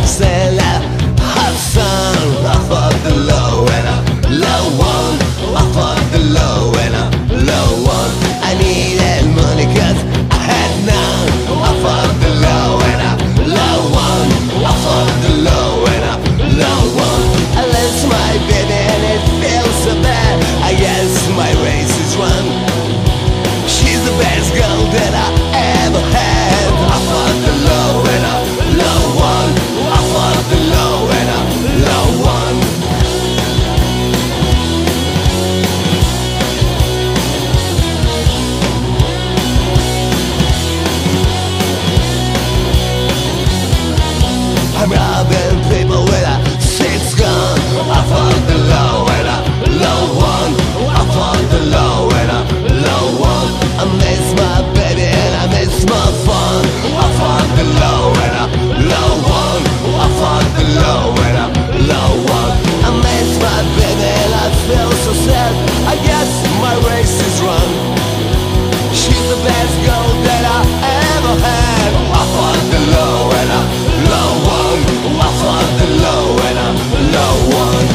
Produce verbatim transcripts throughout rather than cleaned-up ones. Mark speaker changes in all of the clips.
Speaker 1: say that hot sun, I fought the low and a low one. I fought the low and a low one. I needed money cause I had none. I fought the low and a low one. I fought the low and a low one. I lost my baby and it feels so bad. I guess my race is run. She's the best girl that I ever had. I fought the low and a low one. I fought the low and a low one. I'm robbing people with a six gun. I fought the low and a low one. I fought the low and a low one. I miss my baby and I miss my fun. I fought the low and a low one. I fought the low and a low one. I miss my baby and I feel so sad. I guess my race is run. She's the best girl that I ever had. I fought the low and a low one. I fought the low and a low one.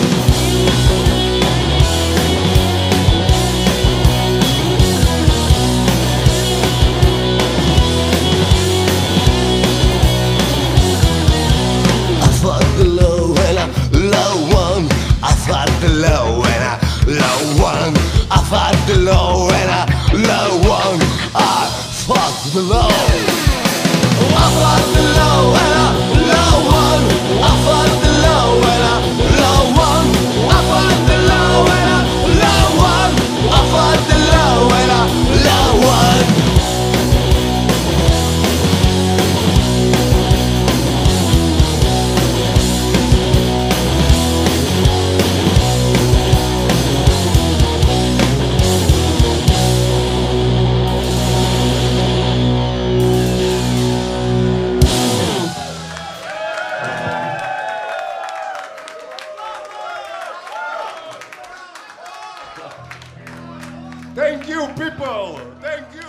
Speaker 1: I fought the low and a low one. I fought the low and a low one. I fought the low and a low one. I fought the low. I fought the low and a low one. I fought the low and a low one. I fought the low and a low one. I fought the low and a low one.
Speaker 2: Thank you, people. Thank you.